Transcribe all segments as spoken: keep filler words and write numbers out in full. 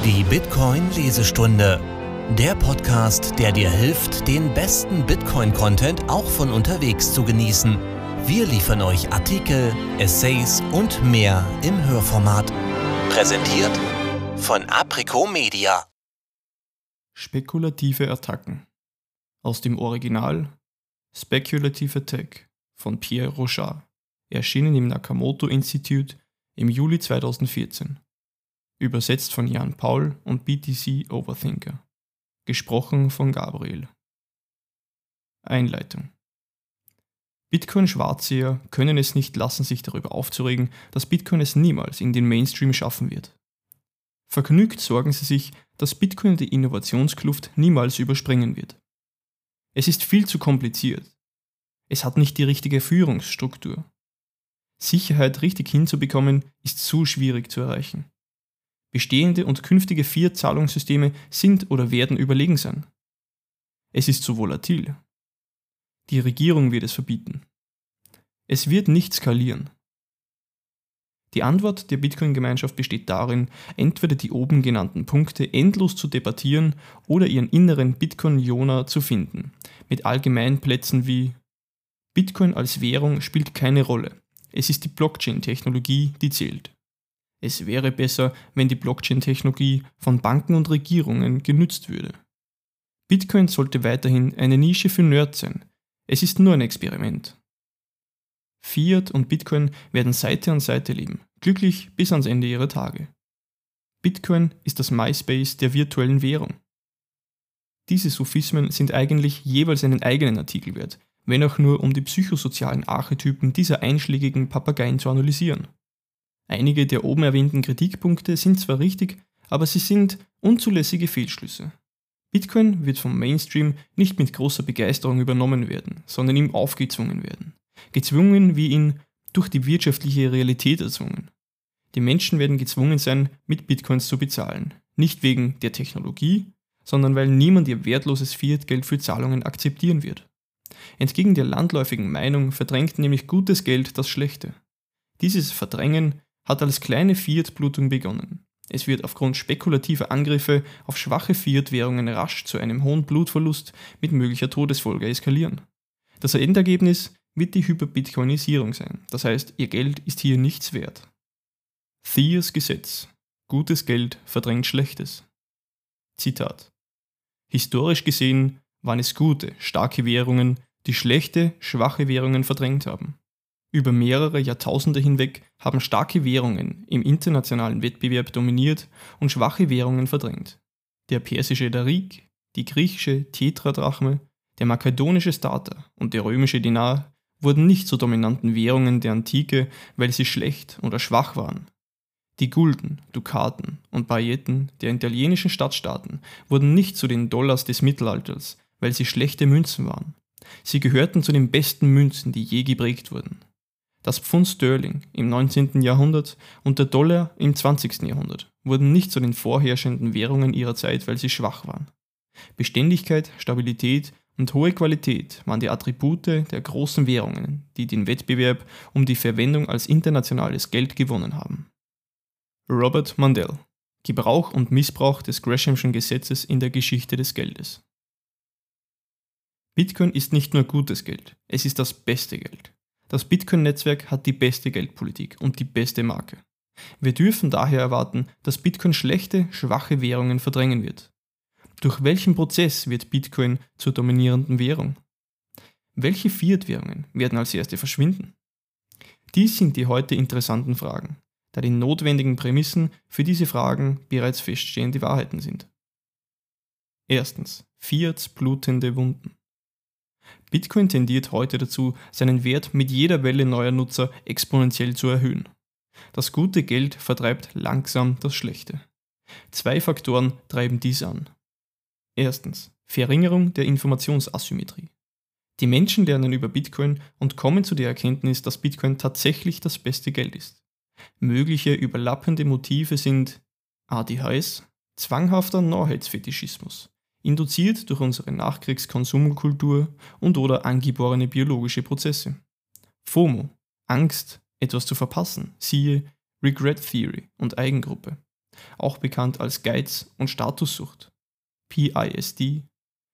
Die Bitcoin-Lesestunde. Der Podcast, der dir hilft, den besten Bitcoin-Content auch von unterwegs zu genießen. Wir liefern euch Artikel, Essays und mehr im Hörformat. Präsentiert von Apricot Media. Spekulative Attacken. Aus dem Original Speculative Attack von Pierre Rochard, erschienen im Nakamoto Institute im Juli zweitausendvierzehn. Übersetzt von Jan Paul und B T C Overthinker. Gesprochen von Gabriel. Einleitung. Bitcoin-Schwarzseher können es nicht lassen, sich darüber aufzuregen, dass Bitcoin es niemals in den Mainstream schaffen wird. Vergnügt sorgen sie sich, dass Bitcoin die Innovationskluft niemals überspringen wird. Es ist viel zu kompliziert. Es hat nicht die richtige Führungsstruktur. Sicherheit richtig hinzubekommen, ist zu schwierig zu erreichen. Bestehende und künftige Fiat-Zahlungssysteme sind oder werden überlegen sein. Es ist zu volatil. Die Regierung wird es verbieten. Es wird nicht skalieren. Die Antwort der Bitcoin-Gemeinschaft besteht darin, entweder die oben genannten Punkte endlos zu debattieren oder ihren inneren Bitcoin-Jona zu finden, mit Allgemeinplätzen wie: Bitcoin als Währung spielt keine Rolle, es ist die Blockchain-Technologie, die zählt. Es wäre besser, wenn die Blockchain-Technologie von Banken und Regierungen genützt würde. Bitcoin sollte weiterhin eine Nische für Nerds sein, es ist nur ein Experiment. Fiat und Bitcoin werden Seite an Seite leben, glücklich bis ans Ende ihrer Tage. Bitcoin ist das MySpace der virtuellen Währung. Diese Sophismen sind eigentlich jeweils einen eigenen Artikel wert, wenn auch nur um die psychosozialen Archetypen dieser einschlägigen Papageien zu analysieren. Einige der oben erwähnten Kritikpunkte sind zwar richtig, aber sie sind unzulässige Fehlschlüsse. Bitcoin wird vom Mainstream nicht mit großer Begeisterung übernommen werden, sondern ihm aufgezwungen werden. Gezwungen wie ihn durch die wirtschaftliche Realität erzwungen. Die Menschen werden gezwungen sein, mit Bitcoins zu bezahlen. Nicht wegen der Technologie, sondern weil niemand ihr wertloses Fiat-Geld für Zahlungen akzeptieren wird. Entgegen der landläufigen Meinung verdrängt nämlich gutes Geld das Schlechte. Dieses Verdrängen hat als kleine Fiat-Blutung begonnen. Es wird aufgrund spekulativer Angriffe auf schwache Fiat-Währungen rasch zu einem hohen Blutverlust mit möglicher Todesfolge eskalieren. Das Endergebnis wird die Hyperbitcoinisierung sein, das heißt, ihr Geld ist hier nichts wert. Thiers Gesetz: Gutes Geld verdrängt Schlechtes. Zitat: Historisch gesehen waren es gute, starke Währungen, die schlechte, schwache Währungen verdrängt haben. Über mehrere Jahrtausende hinweg haben starke Währungen im internationalen Wettbewerb dominiert und schwache Währungen verdrängt. Der persische Darik, die griechische Tetradrachme, der makedonische Stater und der römische Dinar wurden nicht zu dominanten Währungen der Antike, weil sie schlecht oder schwach waren. Die Gulden, Dukaten und Pailletten der italienischen Stadtstaaten wurden nicht zu den Dollars des Mittelalters, weil sie schlechte Münzen waren. Sie gehörten zu den besten Münzen, die je geprägt wurden. Das Pfund Sterling im neunzehnten Jahrhundert und der Dollar im zwanzigsten Jahrhundert wurden nicht zu den vorherrschenden Währungen ihrer Zeit, weil sie schwach waren. Beständigkeit, Stabilität und hohe Qualität waren die Attribute der großen Währungen, die den Wettbewerb um die Verwendung als internationales Geld gewonnen haben. Robert Mundell: Gebrauch und Missbrauch des Greshamschen Gesetzes in der Geschichte des Geldes. Bitcoin ist nicht nur gutes Geld, es ist das beste Geld. Das Bitcoin-Netzwerk hat die beste Geldpolitik und die beste Marke. Wir dürfen daher erwarten, dass Bitcoin schlechte, schwache Währungen verdrängen wird. Durch welchen Prozess wird Bitcoin zur dominierenden Währung? Welche Fiat-Währungen werden als erste verschwinden? Dies sind die heute interessanten Fragen, da die notwendigen Prämissen für diese Fragen bereits feststehende Wahrheiten sind. Erstens. Fiats blutende Wunden. Bitcoin tendiert heute dazu, seinen Wert mit jeder Welle neuer Nutzer exponentiell zu erhöhen. Das gute Geld vertreibt langsam das Schlechte. Zwei Faktoren treiben dies an. Erstens. Verringerung der Informationsasymmetrie. Die Menschen lernen über Bitcoin und kommen zu der Erkenntnis, dass Bitcoin tatsächlich das beste Geld ist. Mögliche überlappende Motive sind A D H S, zwanghafter Neuheitsfetischismus, induziert durch unsere Nachkriegskonsumkultur und oder angeborene biologische Prozesse. FOMO, Angst, etwas zu verpassen, siehe Regret Theory und Eigengruppe. auch bekannt als Geiz und Statussucht, P I S D,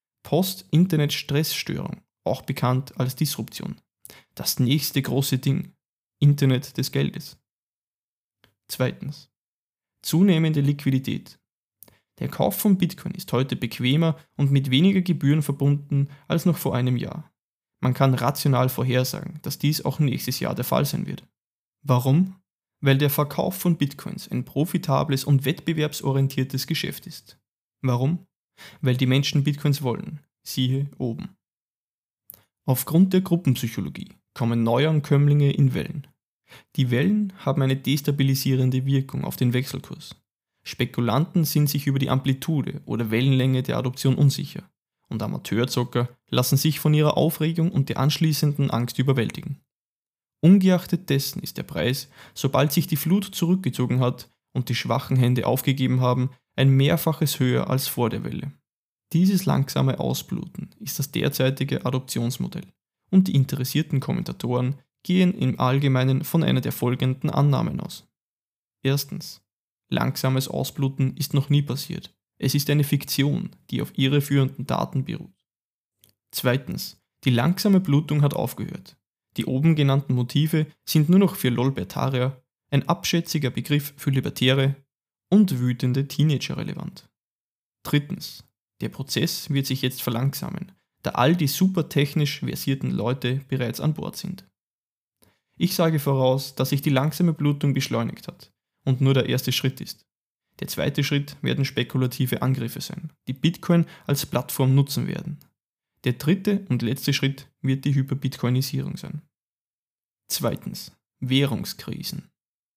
Post-Internet-Stressstörung, auch bekannt als Disruption, das nächste große Ding, Internet des Geldes. Zweitens. Zunehmende Liquidität. Der Kauf von Bitcoin ist heute bequemer und mit weniger Gebühren verbunden als noch vor einem Jahr. Man kann rational vorhersagen, dass dies auch nächstes Jahr der Fall sein wird. Warum? Weil der Verkauf von Bitcoins ein profitables und wettbewerbsorientiertes Geschäft ist. Warum? Weil die Menschen Bitcoins wollen. Siehe oben. Aufgrund der Gruppenpsychologie kommen Neuankömmlinge in Wellen. Die Wellen haben eine destabilisierende Wirkung auf den Wechselkurs. Spekulanten sind sich über die Amplitude oder Wellenlänge der Adoption unsicher und Amateurzocker lassen sich von ihrer Aufregung und der anschließenden Angst überwältigen. Ungeachtet dessen ist der Preis, sobald sich die Flut zurückgezogen hat und die schwachen Hände aufgegeben haben, ein Mehrfaches höher als vor der Welle. Dieses langsame Ausbluten ist das derzeitige Adoptionsmodell und die interessierten Kommentatoren gehen im Allgemeinen von einer der folgenden Annahmen aus. Erstens. Langsames Ausbluten ist noch nie passiert. Es ist eine Fiktion, die auf irreführenden Daten beruht. Zweitens. Die langsame Blutung hat aufgehört. Die oben genannten Motive sind nur noch für Lolbertarier, ein abschätziger Begriff für Libertäre und wütende Teenager relevant. Drittens. Der Prozess wird sich jetzt verlangsamen, da all die super technisch versierten Leute bereits an Bord sind. Ich sage voraus, dass sich die langsame Blutung beschleunigt hat und nur der erste Schritt ist. Der zweite Schritt werden spekulative Angriffe sein, die Bitcoin als Plattform nutzen werden. Der dritte und letzte Schritt wird die Hyperbitcoinisierung sein. Zweitens. Währungskrisen.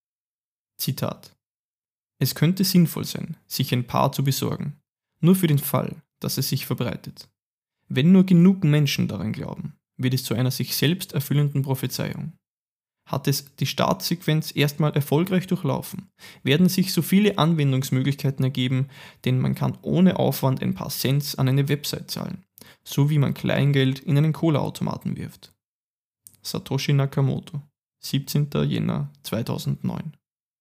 Zitat. Es könnte sinnvoll sein, sich ein Paar zu besorgen, nur für den Fall, dass es sich verbreitet. Wenn nur genug Menschen daran glauben, wird es zu einer sich selbst erfüllenden Prophezeiung. Hat es die Startsequenz erstmal erfolgreich durchlaufen, werden sich so viele Anwendungsmöglichkeiten ergeben, denn man kann ohne Aufwand ein paar Cents an eine Website zahlen, so wie man Kleingeld in einen Cola-Automaten wirft. Satoshi Nakamoto, siebzehnter Jänner zweitausendneun.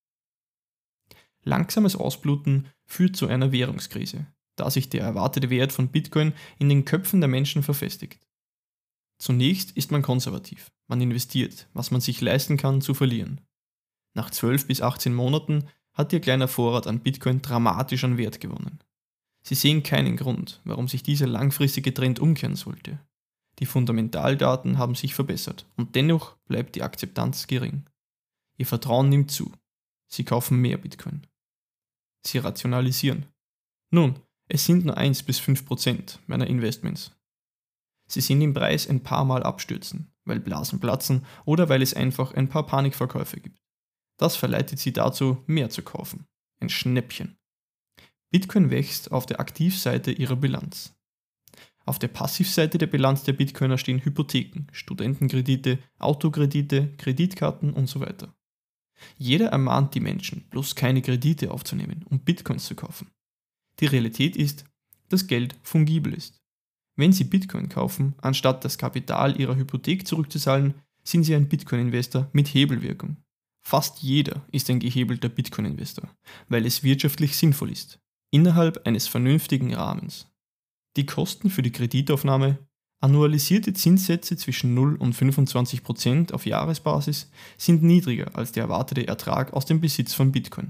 Langsames Ausbluten führt zu einer Währungskrise, da sich der erwartete Wert von Bitcoin in den Köpfen der Menschen verfestigt. Zunächst ist man konservativ, man investiert, was man sich leisten kann zu verlieren. Nach zwölf bis achtzehn Monaten hat Ihr kleiner Vorrat an Bitcoin dramatisch an Wert gewonnen. Sie sehen keinen Grund, warum sich dieser langfristige Trend umkehren sollte. Die Fundamentaldaten haben sich verbessert und dennoch bleibt die Akzeptanz gering. Ihr Vertrauen nimmt zu. Sie kaufen mehr Bitcoin. Sie rationalisieren. Nun, es sind nur eins bis fünf Prozent meiner Investments. Sie sehen den Preis ein paar Mal abstürzen, weil Blasen platzen oder weil es einfach ein paar Panikverkäufe gibt. Das verleitet sie dazu, mehr zu kaufen. Ein Schnäppchen. Bitcoin wächst auf der Aktivseite ihrer Bilanz. Auf der Passivseite der Bilanz der Bitcoiner stehen Hypotheken, Studentenkredite, Autokredite, Kreditkarten und so weiter. Jeder ermahnt die Menschen, bloß keine Kredite aufzunehmen, um Bitcoins zu kaufen. Die Realität ist, dass Geld fungibel ist. Wenn Sie Bitcoin kaufen, anstatt das Kapital Ihrer Hypothek zurückzuzahlen, sind Sie ein Bitcoin-Investor mit Hebelwirkung. Fast jeder ist ein gehebelter Bitcoin-Investor, weil es wirtschaftlich sinnvoll ist, innerhalb eines vernünftigen Rahmens. Die Kosten für die Kreditaufnahme, annualisierte Zinssätze zwischen null und fünfundzwanzig Prozent auf Jahresbasis, sind niedriger als der erwartete Ertrag aus dem Besitz von Bitcoin.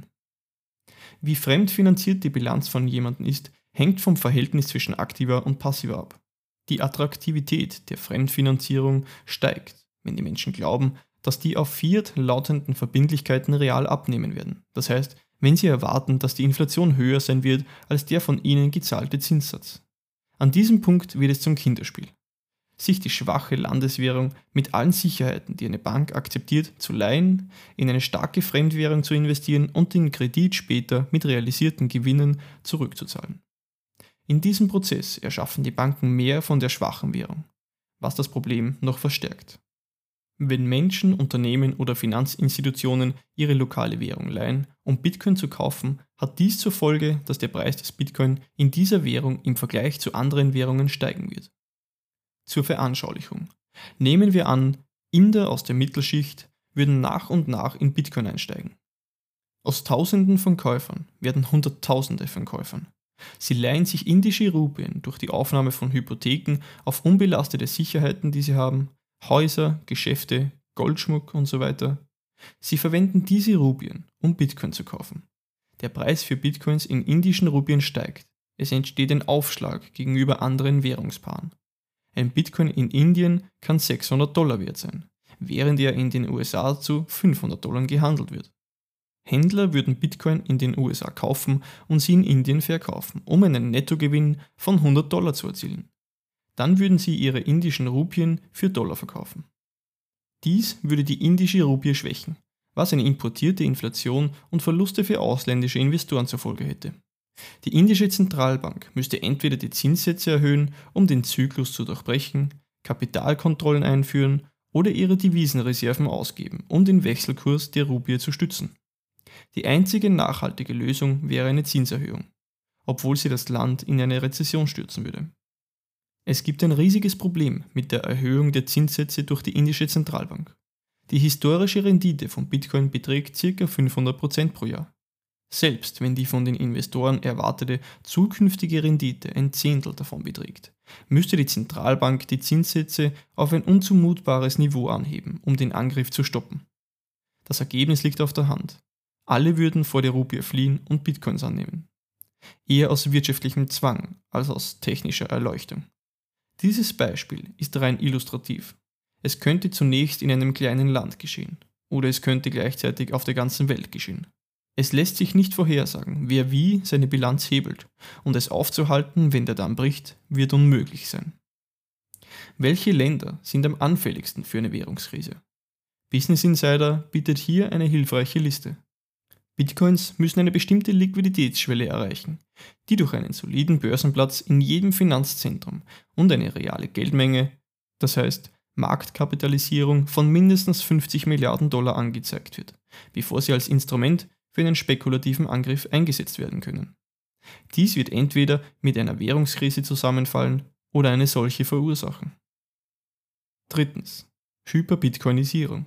Wie fremdfinanziert die Bilanz von jemandem ist, hängt vom Verhältnis zwischen aktiver und passiver ab. Die Attraktivität der Fremdfinanzierung steigt, wenn die Menschen glauben, dass die auf Fiat lautenden Verbindlichkeiten real abnehmen werden. Das heißt, wenn sie erwarten, dass die Inflation höher sein wird als der von ihnen gezahlte Zinssatz. An diesem Punkt wird es zum Kinderspiel. Sich die schwache Landeswährung mit allen Sicherheiten, die eine Bank akzeptiert, zu leihen, in eine starke Fremdwährung zu investieren und den Kredit später mit realisierten Gewinnen zurückzuzahlen. In diesem Prozess erschaffen die Banken mehr von der schwachen Währung, was das Problem noch verstärkt. Wenn Menschen, Unternehmen oder Finanzinstitutionen ihre lokale Währung leihen, um Bitcoin zu kaufen, hat dies zur Folge, dass der Preis des Bitcoin in dieser Währung im Vergleich zu anderen Währungen steigen wird. Zur Veranschaulichung. Nehmen wir an, Inder aus der Mittelschicht würden nach und nach in Bitcoin einsteigen. Aus Tausenden von Käufern werden Hunderttausende von Käufern. Sie leihen sich indische Rupien durch die Aufnahme von Hypotheken auf unbelastete Sicherheiten, die sie haben, Häuser, Geschäfte, Goldschmuck und so weiter. Sie verwenden diese Rupien, um Bitcoin zu kaufen. Der Preis für Bitcoins in indischen Rupien steigt. Es entsteht ein Aufschlag gegenüber anderen Währungspaaren. Ein Bitcoin in Indien kann sechshundert Dollar wert sein, während er in den U S A zu fünfhundert Dollar gehandelt wird. Händler würden Bitcoin in den U S A kaufen und sie in Indien verkaufen, um einen Nettogewinn von hundert Dollar zu erzielen. Dann würden sie ihre indischen Rupien für Dollar verkaufen. Dies würde die indische Rupie schwächen, was eine importierte Inflation und Verluste für ausländische Investoren zur Folge hätte. Die indische Zentralbank müsste entweder die Zinssätze erhöhen, um den Zyklus zu durchbrechen, Kapitalkontrollen einführen oder ihre Devisenreserven ausgeben, um den Wechselkurs der Rupie zu stützen. Die einzige nachhaltige Lösung wäre eine Zinserhöhung, obwohl sie das Land in eine Rezession stürzen würde. Es gibt ein riesiges Problem mit der Erhöhung der Zinssätze durch die indische Zentralbank. Die historische Rendite von Bitcoin beträgt ca. fünfhundert Prozent pro Jahr. Selbst wenn die von den Investoren erwartete zukünftige Rendite ein Zehntel davon beträgt, müsste die Zentralbank die Zinssätze auf ein unzumutbares Niveau anheben, um den Angriff zu stoppen. Das Ergebnis liegt auf der Hand. Alle würden vor der Rupie fliehen und Bitcoins annehmen. Eher aus wirtschaftlichem Zwang als aus technischer Erleuchtung. Dieses Beispiel ist rein illustrativ. Es könnte zunächst in einem kleinen Land geschehen, oder es könnte gleichzeitig auf der ganzen Welt geschehen. Es lässt sich nicht vorhersagen, wer wie seine Bilanz hebelt, und es aufzuhalten, wenn der Damm bricht, wird unmöglich sein. Welche Länder sind am anfälligsten für eine Währungskrise? Business Insider bietet hier eine hilfreiche Liste. Bitcoins müssen eine bestimmte Liquiditätsschwelle erreichen, die durch einen soliden Börsenplatz in jedem Finanzzentrum und eine reale Geldmenge, das heißt Marktkapitalisierung von mindestens fünfzig Milliarden Dollar angezeigt wird, bevor sie als Instrument für einen spekulativen Angriff eingesetzt werden können. Dies wird entweder mit einer Währungskrise zusammenfallen oder eine solche verursachen. Drittens. Hyperbitcoinisierung.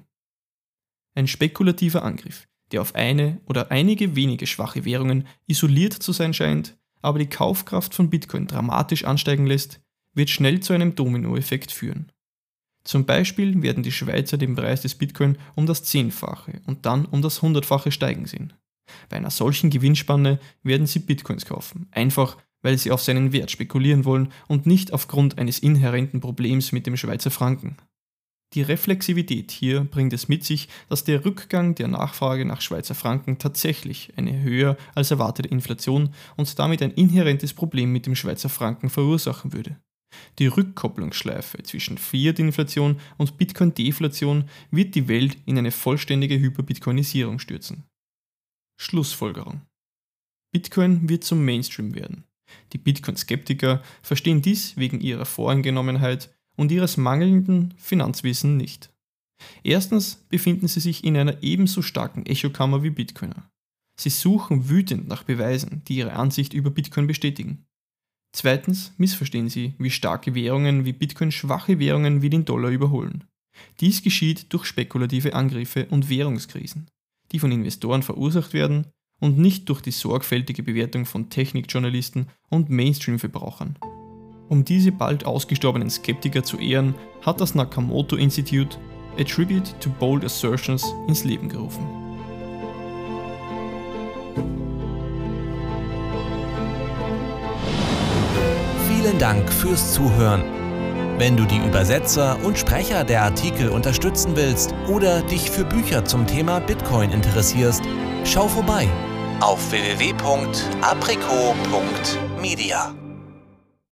Ein spekulativer Angriff, der auf eine oder einige wenige schwache Währungen isoliert zu sein scheint, aber die Kaufkraft von Bitcoin dramatisch ansteigen lässt, wird schnell zu einem Dominoeffekt führen. Zum Beispiel werden die Schweizer den Preis des Bitcoin um das Zehnfache und dann um das Hundertfache steigen sehen. Bei einer solchen Gewinnspanne werden sie Bitcoins kaufen, einfach weil sie auf seinen Wert spekulieren wollen und nicht aufgrund eines inhärenten Problems mit dem Schweizer Franken. Die Reflexivität hier bringt es mit sich, dass der Rückgang der Nachfrage nach Schweizer Franken tatsächlich eine höher als erwartete Inflation und damit ein inhärentes Problem mit dem Schweizer Franken verursachen würde. Die Rückkopplungsschleife zwischen Fiat-Inflation und Bitcoin-Deflation wird die Welt in eine vollständige Hyperbitcoinisierung stürzen. Schlussfolgerung: Bitcoin wird zum Mainstream werden. Die Bitcoin-Skeptiker verstehen dies wegen ihrer Voreingenommenheit und ihres mangelnden Finanzwissen nicht. Erstens befinden sie sich in einer ebenso starken Echokammer wie Bitcoiner. Sie suchen wütend nach Beweisen, die ihre Ansicht über Bitcoin bestätigen. Zweitens missverstehen sie, wie starke Währungen wie Bitcoin schwache Währungen wie den Dollar überholen. Dies geschieht durch spekulative Angriffe und Währungskrisen, die von Investoren verursacht werden und nicht durch die sorgfältige Bewertung von Technikjournalisten und Mainstream-Verbrauchern. Um diese bald ausgestorbenen Skeptiker zu ehren, hat das Nakamoto Institute A Tribute to Bold Assertions ins Leben gerufen. Vielen Dank fürs Zuhören. Wenn du die Übersetzer und Sprecher der Artikel unterstützen willst oder dich für Bücher zum Thema Bitcoin interessierst, schau vorbei auf w w w punkt apriko punkt media.